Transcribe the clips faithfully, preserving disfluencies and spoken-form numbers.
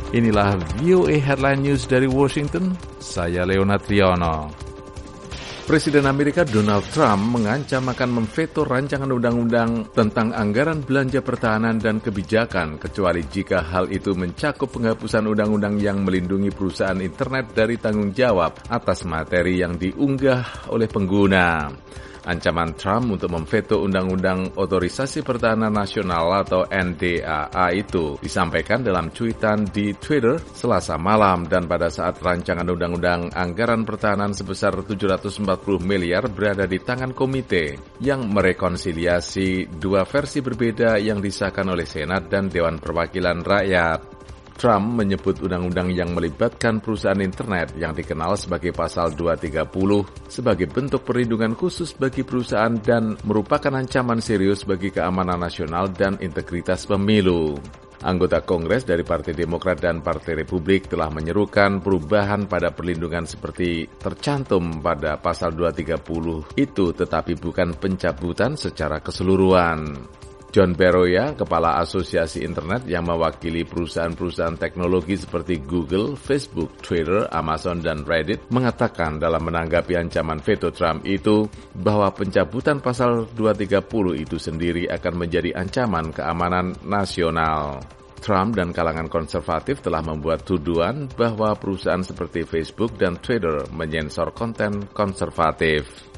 Inilah V O A Headline News dari Washington, saya Leonard Triono. Presiden Amerika Donald Trump mengancam akan memveto rancangan undang-undang tentang anggaran belanja pertahanan dan kebijakan, kecuali jika hal itu mencakup penghapusan undang-undang yang melindungi perusahaan internet dari tanggung jawab atas materi yang diunggah oleh pengguna. Ancaman Trump untuk memveto Undang-Undang Otorisasi Pertahanan Nasional atau N D A A itu disampaikan dalam cuitan di Twitter Selasa malam, dan pada saat rancangan Undang-Undang Anggaran Pertahanan sebesar tujuh ratus empat puluh miliar berada di tangan komite yang merekonsiliasi dua versi berbeda yang disahkan oleh Senat dan Dewan Perwakilan Rakyat. Trump menyebut undang-undang yang melibatkan perusahaan internet yang dikenal sebagai Pasal dua ratus tiga puluh sebagai bentuk perlindungan khusus bagi perusahaan dan merupakan ancaman serius bagi keamanan nasional dan integritas pemilu. Anggota Kongres dari Partai Demokrat dan Partai Republik telah menyerukan perubahan pada perlindungan seperti tercantum pada Pasal dua ratus tiga puluh itu, tetapi bukan pencabutan secara keseluruhan. John Beroya, Kepala Asosiasi Internet yang mewakili perusahaan-perusahaan teknologi seperti Google, Facebook, Twitter, Amazon, dan Reddit, mengatakan dalam menanggapi ancaman veto Trump itu bahwa pencabutan pasal dua ratus tiga puluh itu sendiri akan menjadi ancaman keamanan nasional. Trump dan kalangan konservatif telah membuat tuduhan bahwa perusahaan seperti Facebook dan Twitter menyensor konten konservatif.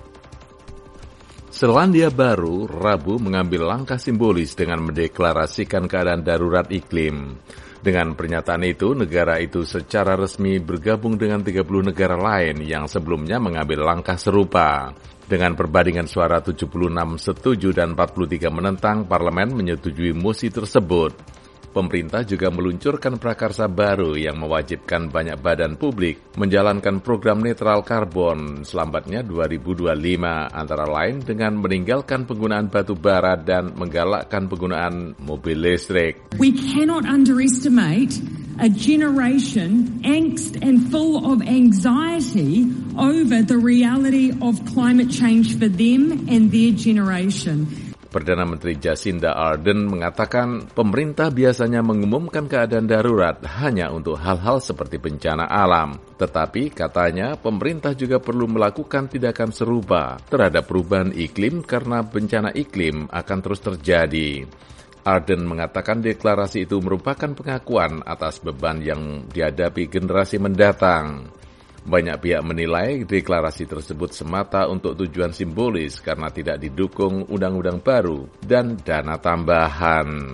Selandia Baru Rabu mengambil langkah simbolis dengan mendeklarasikan keadaan darurat iklim. Dengan pernyataan itu, negara itu secara resmi bergabung dengan tiga puluh negara lain yang sebelumnya mengambil langkah serupa. Dengan perbandingan suara tujuh puluh enam setuju dan empat puluh tiga menentang, parlemen menyetujui mosi tersebut. Pemerintah juga meluncurkan prakarsa baru yang mewajibkan banyak badan publik menjalankan program netral karbon selambatnya dua ribu dua puluh lima, antara lain dengan meninggalkan penggunaan batu bara dan menggalakkan penggunaan mobil listrik. We cannot underestimate a generation angst and full of anxiety over the reality of climate change for them and their generation. Perdana Menteri Jacinda Ardern mengatakan pemerintah biasanya mengumumkan keadaan darurat hanya untuk hal-hal seperti bencana alam. Tetapi katanya pemerintah juga perlu melakukan tindakan serupa terhadap perubahan iklim karena bencana iklim akan terus terjadi. Ardern mengatakan deklarasi itu merupakan pengakuan atas beban yang dihadapi generasi mendatang. Banyak pihak menilai deklarasi tersebut semata untuk tujuan simbolis karena tidak didukung undang-undang baru dan dana tambahan.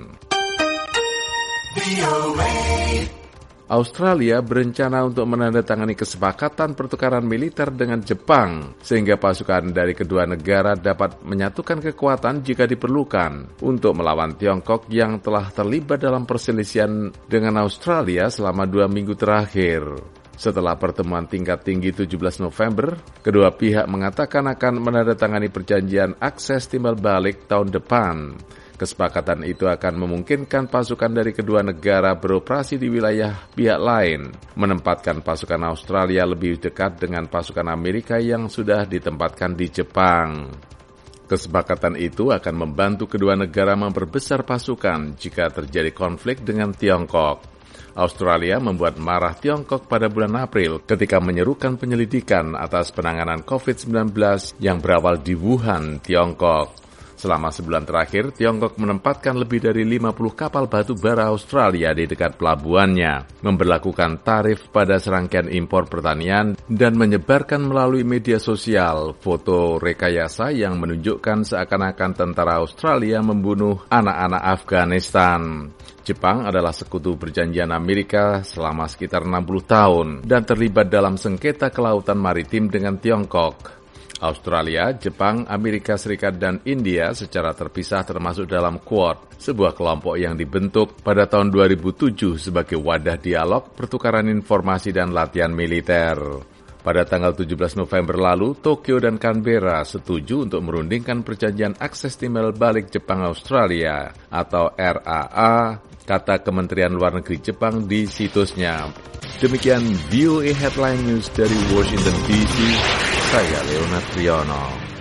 Australia berencana untuk menandatangani kesepakatan pertukaran militer dengan Jepang, sehingga pasukan dari kedua negara dapat menyatukan kekuatan jika diperlukan untuk melawan Tiongkok yang telah terlibat dalam perselisihan dengan Australia selama dua minggu terakhir. Setelah pertemuan tingkat tinggi tujuh belas November, kedua pihak mengatakan akan menandatangani perjanjian akses timbal balik tahun depan. Kesepakatan itu akan memungkinkan pasukan dari kedua negara beroperasi di wilayah pihak lain, menempatkan pasukan Australia lebih dekat dengan pasukan Amerika yang sudah ditempatkan di Jepang. Kesepakatan itu akan membantu kedua negara memperbesar pasukan jika terjadi konflik dengan Tiongkok. Australia membuat marah Tiongkok pada bulan April ketika menyerukan penyelidikan atas penanganan covid sembilan belas yang berawal di Wuhan, Tiongkok. Selama sebulan terakhir, Tiongkok menempatkan lebih dari lima puluh kapal batu bara Australia di dekat pelabuhannya, memberlakukan tarif pada serangkaian impor pertanian, dan menyebarkan melalui media sosial foto rekayasa yang menunjukkan seakan-akan tentara Australia membunuh anak-anak Afghanistan. Jepang adalah sekutu perjanjian Amerika selama sekitar enam puluh tahun dan terlibat dalam sengketa kelautan maritim dengan Tiongkok. Australia, Jepang, Amerika Serikat, dan India secara terpisah termasuk dalam Quad, sebuah kelompok yang dibentuk pada tahun dua ribu tujuh sebagai wadah dialog, pertukaran informasi, dan latihan militer. Pada tanggal tujuh belas November lalu, Tokyo dan Canberra setuju untuk merundingkan perjanjian akses timbal balik Jepang-Australia atau R A A, kata Kementerian Luar Negeri Jepang di situsnya. Demikian V O A Headline News dari Washington D C, saya Leonard Triono.